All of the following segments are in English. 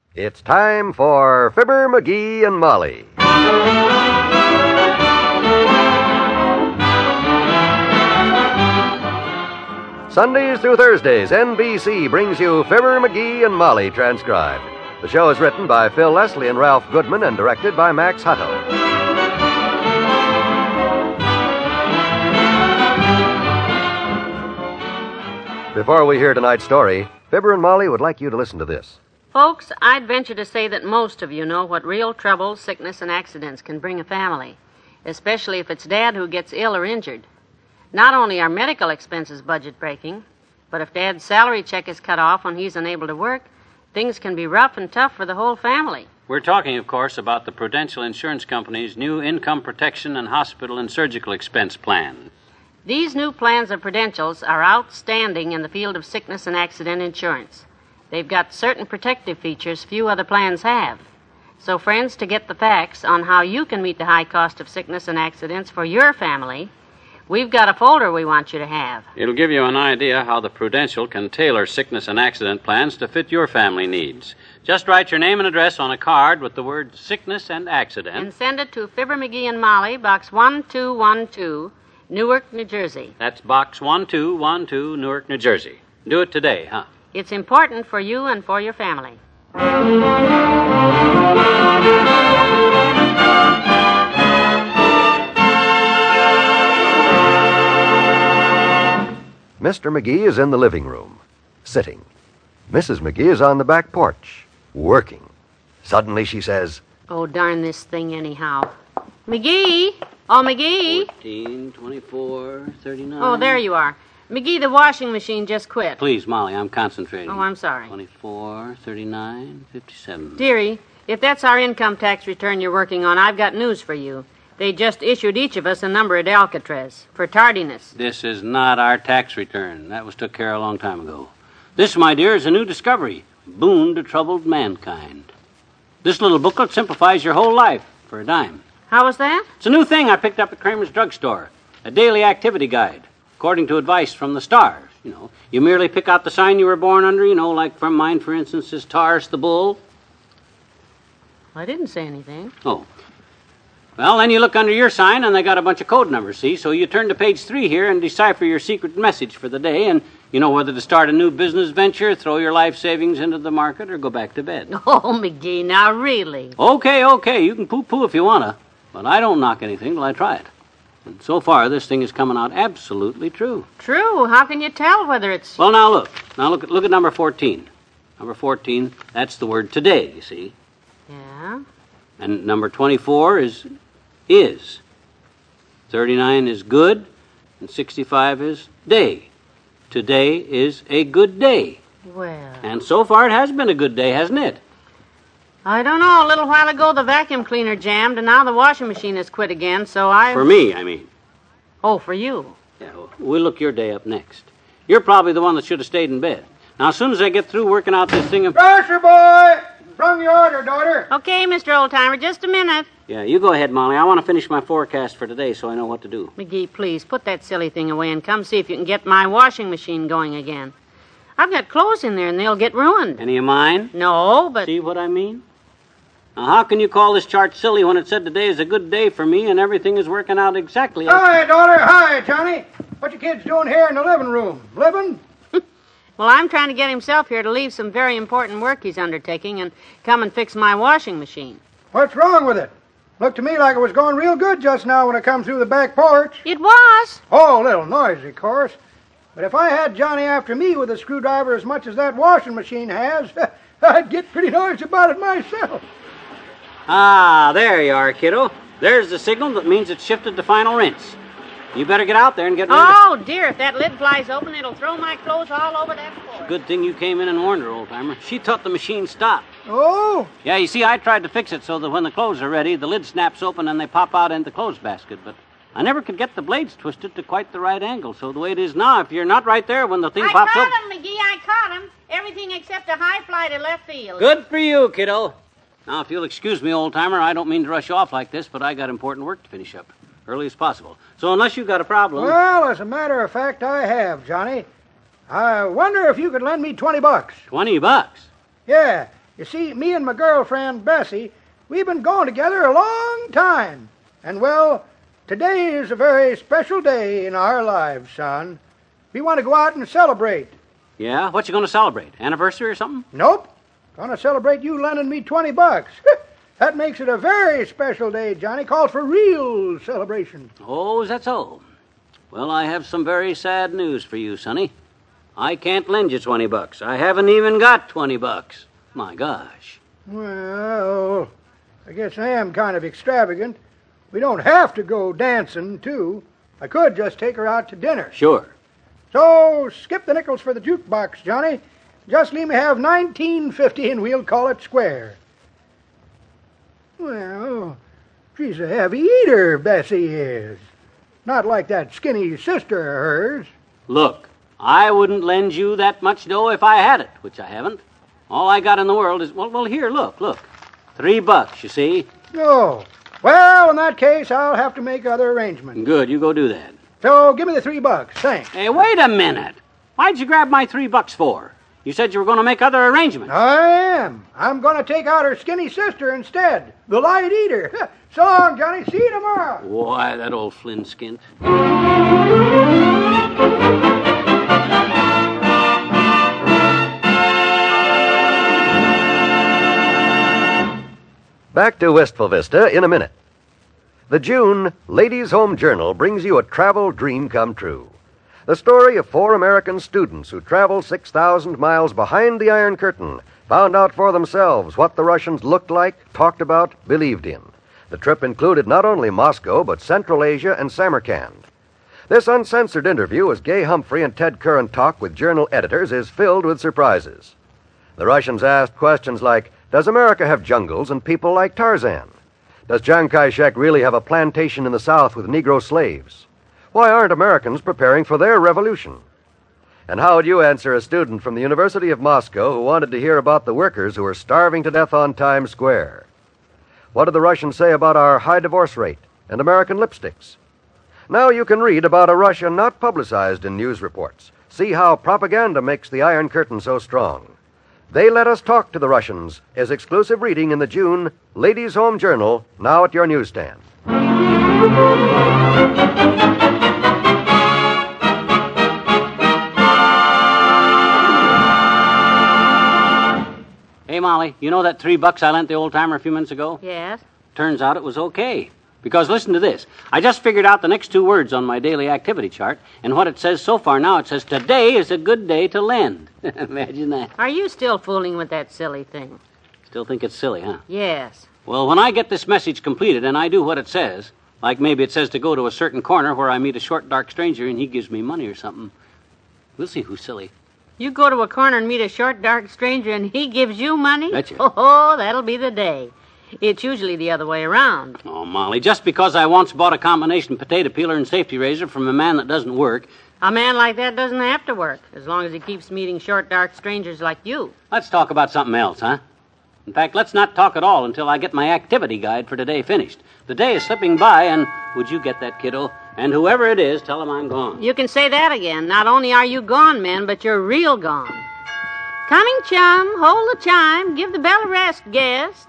It's time for Fibber, McGee, and Molly. Sundays through Thursdays, NBC brings you Fibber, McGee, and Molly transcribed. The show is written by Phil Leslie and Ralph Goodman and directed by Max Hutto. Before we hear tonight's story, Fibber and Molly would like you to listen to this. Folks, I'd venture to say that most of you know what real trouble, sickness, and accidents can bring a family, especially if it's Dad who gets ill or injured. Not only are medical expenses budget-breaking, but if Dad's salary check is cut off when he's unable to work, things can be rough and tough for the whole family. We're talking, of course, about the Prudential Insurance Company's new income protection and hospital and surgical expense plan. These new plans of Prudential's are outstanding in the field of sickness and accident insurance. They've got certain protective features few other plans have. So, friends, to get the facts on how you can meet the high cost of sickness and accidents for your family, we've got a folder we want you to have. It'll give you an idea how the Prudential can tailor sickness and accident plans to fit your family needs. Just write your name and address on a card with the word sickness and accident. And send it to Fibber, McGee, and Molly, Box 1212, Newark, New Jersey. That's Box 1212, Newark, New Jersey. Do it today, huh? It's important for you and for your family. Mr. McGee is in the living room, sitting. Mrs. McGee is on the back porch, working. Suddenly she says, "Oh, darn this thing anyhow. McGee! Oh, McGee!" 14, 24, 39. Oh, there you are. McGee, the washing machine just quit. Please, Molly, I'm concentrating. Oh, I'm sorry. 24, 39, 57. Dearie, if that's our income tax return you're working on, I've got news for you. They just issued each of us a number at Alcatraz for tardiness. This is not our tax return. That was took care of a long time ago. This, my dear, is a new discovery. Boon to troubled mankind. This little booklet simplifies your whole life for a dime. How was that? It's a new thing I picked up at Kramer's drugstore. A daily activity guide, according to advice from the stars. You merely pick out the sign you were born under, like from mine, for instance, is Taurus the bull. I didn't say anything. Oh. Well, then you look under your sign, and they got a bunch of code numbers, see? So you turn to page 3 here and decipher your secret message for the day, and you know whether to start a new business venture, throw your life savings into the market, or go back to bed. Oh, McGee, now really. Okay, you can poo-poo if you want to, but I don't knock anything till I try it. And so far, this thing is coming out absolutely true. True? How can you tell whether it's... Well, now look. Look at number 14. Number 14, that's the word today, you see. Yeah? And number 24 is. 39 is good, and 65 is day. Today is a good day. Well... And so far it has been a good day, hasn't it? I don't know. A little while ago the vacuum cleaner jammed, and now the washing machine has quit again, so I... For me, I mean. Oh, for you. Yeah, we'll look your day up next. You're probably the one that should have stayed in bed. Now, as soon as I get through working out this thing of... Grocer boy! From your order, daughter. Okay, Mr. Oldtimer, just a minute. Yeah, you go ahead, Molly. I want to finish my forecast for today so I know what to do. McGee, please, put that silly thing away and come see if you can get my washing machine going again. I've got clothes in there, and they'll get ruined. Any of mine? No, but... See what I mean? Now, how can you call this chart silly when it said today is a good day for me and everything is working out exactly as... Hi, daughter. Hi, Johnny. What you kids doing here in the living room? Living? Well, I'm trying to get himself here to leave some very important work he's undertaking and come and fix my washing machine. What's wrong with it? Looked to me like it was going real good just now when I come through the back porch. It was. Oh, a little noisy, of course. But if I had Johnny after me with a screwdriver as much as that washing machine has, I'd get pretty noisy about it myself. Ah, there you are, kiddo. There's the signal that means it's shifted to final rinse. You better get out there and get ready. Oh, dear, if that lid flies open, it'll throw my clothes all over that floor. Good thing you came in and warned her, old-timer. She thought the machine stopped. Oh? Yeah, you see, I tried to fix it so that when the clothes are ready, the lid snaps open and they pop out into the clothes basket, but I never could get the blades twisted to quite the right angle. So the way it is now, if you're not right there when the thing pops open... I caught him, McGee, I caught him. Everything except a high fly to left field. Good for you, kiddo. Now, if you'll excuse me, old-timer, I don't mean to rush you off like this, but I got important work to finish up. Early as possible. So unless you've got a problem... Well, as a matter of fact, I have, Johnny. I wonder if you could lend me $20. $20? Yeah. You see, me and my girlfriend, Bessie, we've been going together a long time. And, well, today is a very special day in our lives, son. We want to go out and celebrate. Yeah? What you going to celebrate? Anniversary or something? Nope. Gonna celebrate you lending me $20. That makes it a very special day, Johnny. Calls for real celebration. Oh, is that so? Well, I have some very sad news for you, Sonny. I can't lend you $20. I haven't even got $20. My gosh. Well, I guess I am kind of extravagant. We don't have to go dancing, too. I could just take her out to dinner. Sure. So, skip the nickels for the jukebox, Johnny. Just let me have 19.50 and we'll call it square. Well, she's a heavy eater, Bessie is. Not like that skinny sister of hers. Look, I wouldn't lend you that much dough if I had it, which I haven't. All I got in the world is, well, here, look. $3, you see? Oh, well, in that case, I'll have to make other arrangements. Good, you go do that. So, give me the $3, thanks. Hey, wait a minute. Why'd you grab my $3 for? You said you were going to make other arrangements. I am. I'm going to take out her skinny sister instead, the light eater. So long, Johnny. See you tomorrow. Why, that old Flynn skint. Back to Wistful Vista in a minute. The June Ladies' Home Journal brings you a travel dream come true. The story of 4 American students who traveled 6,000 miles behind the Iron Curtain, found out for themselves what the Russians looked like, talked about, believed in. The trip included not only Moscow, but Central Asia and Samarkand. This uncensored interview as Gay Humphrey and Ted Curran talk with Journal editors is filled with surprises. The Russians asked questions like, does America have jungles and people like Tarzan? Does Chiang Kai-shek really have a plantation in the South with Negro slaves? Why aren't Americans preparing for their revolution? And how would you answer a student from the University of Moscow who wanted to hear about the workers who are starving to death on Times Square? What did the Russians say about our high divorce rate and American lipsticks? Now you can read about a Russia not publicized in news reports. See how propaganda makes the Iron Curtain so strong. They Let Us Talk to the Russians is exclusive reading in the June Ladies' Home Journal, now at your newsstand. Hey, Molly, you know that $3 I lent the old-timer a few minutes ago? Yes? Turns out it was okay. Because listen to this. I just figured out the next 2 words on my daily activity chart, and what it says so far now, it says, today is a good day to lend. Imagine that. Are you still fooling with that silly thing? Still think it's silly, huh? Yes. Well, when I get this message completed and I do what it says, like maybe it says to go to a certain corner where I meet a short, dark stranger and he gives me money or something, we'll see who's silly. You go to a corner and meet a short, dark stranger and he gives you money? Betcha. Oh, that'll be the day. It's usually the other way around. Oh, Molly, just because I once bought a combination potato peeler and safety razor from a man that doesn't work... A man like that doesn't have to work, as long as he keeps meeting short, dark strangers like you. Let's talk about something else, huh? In fact, let's not talk at all until I get my activity guide for today finished. The day is slipping by, and would you get that, kiddo? And whoever it is, tell him I'm gone. You can say that again. Not only are you gone, men, but you're real gone. Coming, chum. Hold the chime. Give the bell a rest, guest.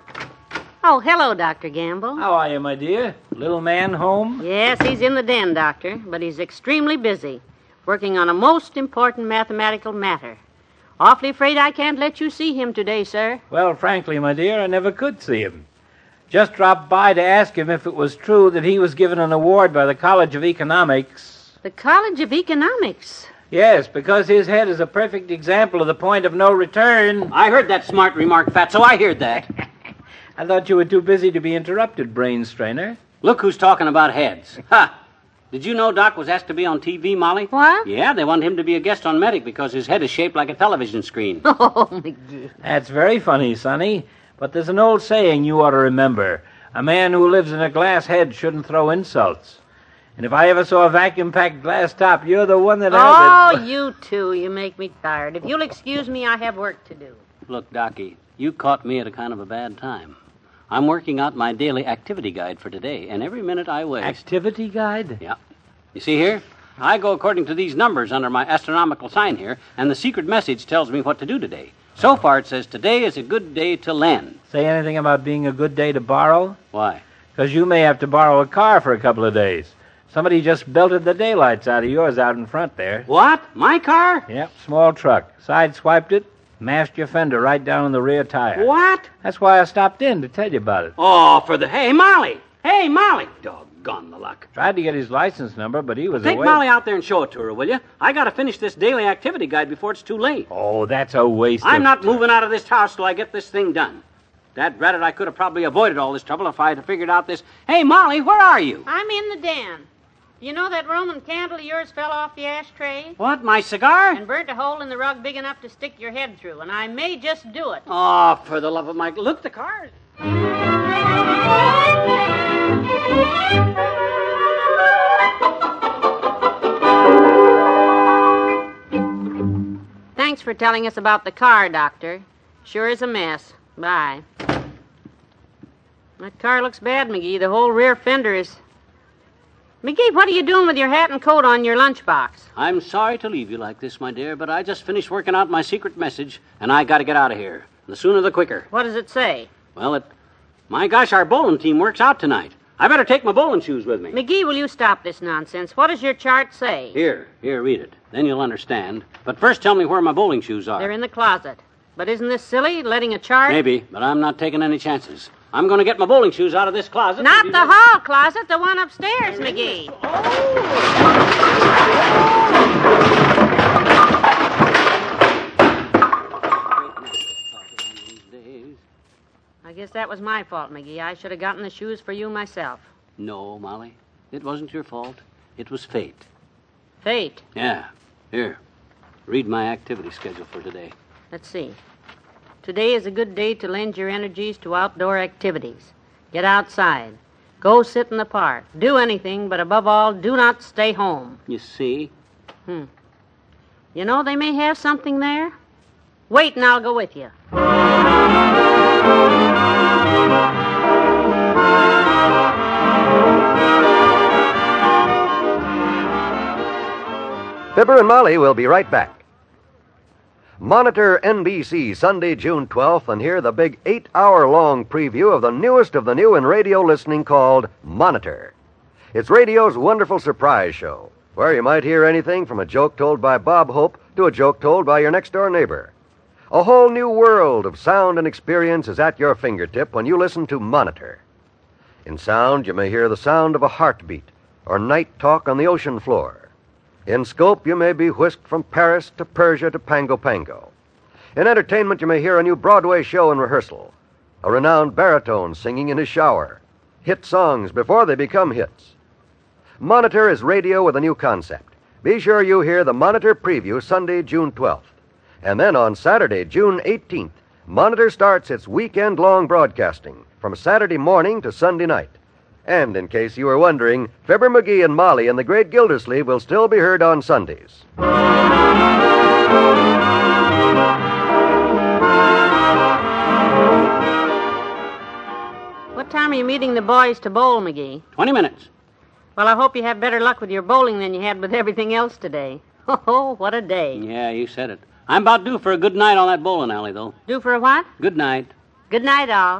Oh, hello, Dr. Gamble. How are you, my dear? Little man home? Yes, he's in the den, Doctor, but he's extremely busy, working on a most important mathematical matter. Awfully afraid I can't let you see him today, sir. Well, frankly, my dear, I never could see him. Just dropped by to ask him if it was true that he was given an award by the College of Economics. The College of Economics? Yes, because his head is a perfect example of the point of no return. I heard that smart remark, Fatso. I heard that. I thought you were too busy to be interrupted, brain strainer. Look who's talking about heads. Ha! Did you know Doc was asked to be on TV, Molly? What? Yeah, they want him to be a guest on Medic because his head is shaped like a television screen. Oh, McGee. That's very funny, Sonny. But there's an old saying you ought to remember. A man who lives in a glass head shouldn't throw insults. And if I ever saw a vacuum-packed glass top, you're the one that has it. Oh, you two. You make me tired. If you'll excuse me, I have work to do. Look, Docky, you caught me at a kind of a bad time. I'm working out my daily activity guide for today, and every minute I waste... Activity guide? Yeah. You see here? I go according to these numbers under my astronomical sign here, and the secret message tells me what to do today. So far, it says today is a good day to lend. Say anything about being a good day to borrow? Why? Because you may have to borrow a car for a couple of days. Somebody just belted the daylights out of yours out in front there. What? My car? Yep, small truck. Side-swiped it, mashed your fender right down on the rear tire. What? That's why I stopped in to tell you about it. Oh, Hey, Molly! Hey, Molly! Doggone the luck. Tried to get his license number, but he was Take away. Molly out there and show it to her, will you? I got to finish this daily activity guide before it's too late. Oh, that's a waste I'm of not time. moving out of this house till I get this thing done. Dad ratted I could have probably avoided all this trouble if I had figured out this. Hey, Molly, where are you? I'm in the den. You know that Roman candle of yours fell off the ashtray? What, my cigar? And burnt a hole in the rug big enough to stick your head through, and I may just do it. Oh, for the love of Mike. Look, the car. Thanks for telling us about the car, Doctor. Sure is a mess. Bye. That car looks bad, McGee. The whole rear fender is... McGee, what are you doing with your hat and coat on your lunchbox? I'm sorry to leave you like this, my dear, but I just finished working out my secret message, and I got to get out of here. The sooner the quicker. What does it say? Well, my gosh, our bowling team works out tonight. I better take my bowling shoes with me. McGee, will you stop this nonsense? What does your chart say? Here, read it. Then you'll understand. But first tell me where my bowling shoes are. They're in the closet. But isn't this silly, letting a chart... Maybe, but I'm not taking any chances. I'm going to get my bowling shoes out of this closet. Not the hall closet, the one upstairs, McGee. I guess that was my fault, McGee. I should have gotten the shoes for you myself. No, Molly. It wasn't your fault. It was fate. Fate? Yeah. Here. Read my activity schedule for today. Let's see. Today is a good day to lend your energies to outdoor activities. Get outside. Go sit in the park. Do anything, but above all, do not stay home. You see? You know, they may have something there. Wait, and I'll go with you. Fibber and Molly will be right back. Monitor NBC Sunday, June 12th, and hear the big 8-hour-long preview of the newest of the new in radio listening called Monitor. It's radio's wonderful surprise show, where you might hear anything from a joke told by Bob Hope to a joke told by your next-door neighbor. A whole new world of sound and experience is at your fingertip when you listen to Monitor. In sound, you may hear the sound of a heartbeat or night talk on the ocean floor. In scope, you may be whisked from Paris to Persia to Pango Pango. In entertainment, you may hear a new Broadway show in rehearsal, a renowned baritone singing in his shower, hit songs before they become hits. Monitor is radio with a new concept. Be sure you hear the Monitor preview Sunday, June 12th. And then on Saturday, June 18th, Monitor starts its weekend-long broadcasting from Saturday morning to Sunday night. And in case you were wondering, Fibber McGee and Molly and the Great Gildersleeve will still be heard on Sundays. What time are you meeting the boys to bowl, McGee? 20 minutes. Well, I hope you have better luck with your bowling than you had with everything else today. Oh, what a day. Yeah, you said it. I'm about due for a good night on that bowling alley, though. Due for a what? Good night. Good night, all.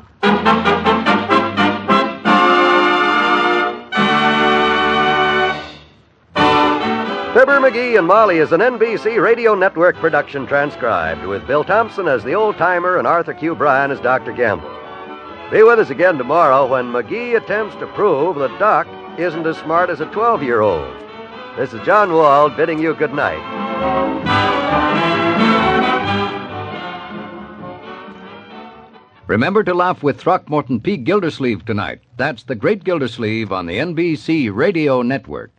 Fibber McGee and Molly is an NBC Radio Network production transcribed, with Bill Thompson as the old-timer and Arthur Q. Bryan as Dr. Gamble. Be with us again tomorrow when McGee attempts to prove that Doc isn't as smart as a 12-year-old. This is John Wald bidding you good night. Remember to laugh with Throckmorton P. Gildersleeve tonight. That's the Great Gildersleeve on the NBC Radio Network.